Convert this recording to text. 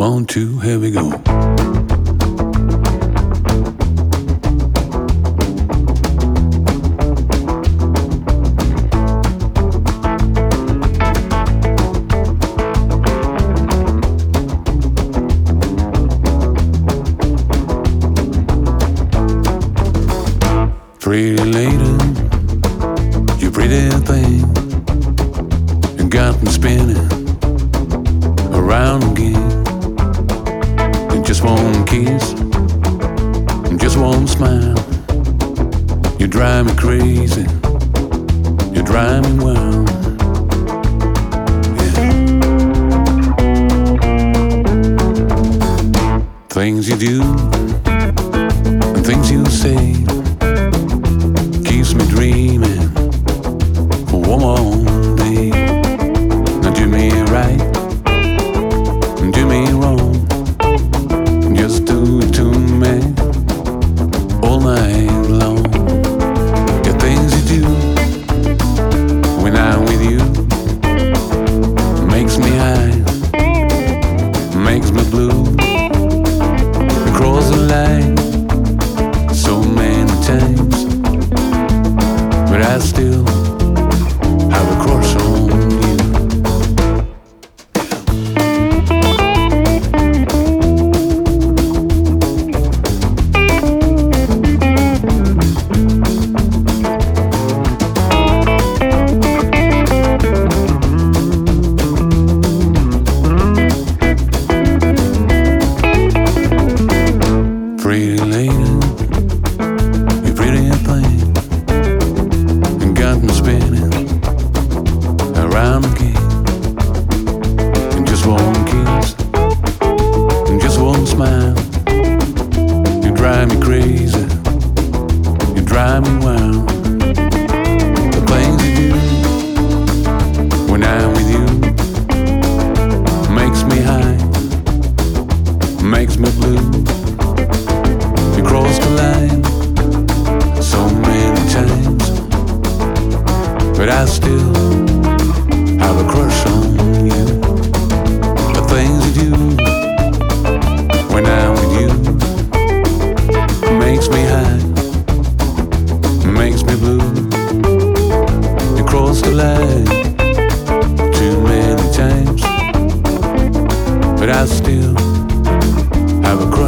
1, 2, here we go. Pretty lady, you pretty thing, you got me spinning around again. And just one kiss, and just one smile, you drive me crazy, you drive me wild. Yeah. Things you do, and things you say, keeps me dreaming for one more day. Now do me right, do me wrong, just do it to me all night long. The things you do when I'm with you makes me high, makes me blue. We cross the line so many times, but I still have a crush on you. Pretty lady, you pretty thing, and got me spinning around again. And just one kiss, and just one smile, you drive me crazy, you drive me wild. The things you do when I'm with you makes me high, makes me blue. You cross the line so many times, but I still have a crush on you. The things you do when I'm with you makes me high, makes me blue. You cross the line too many times, but I still have a crush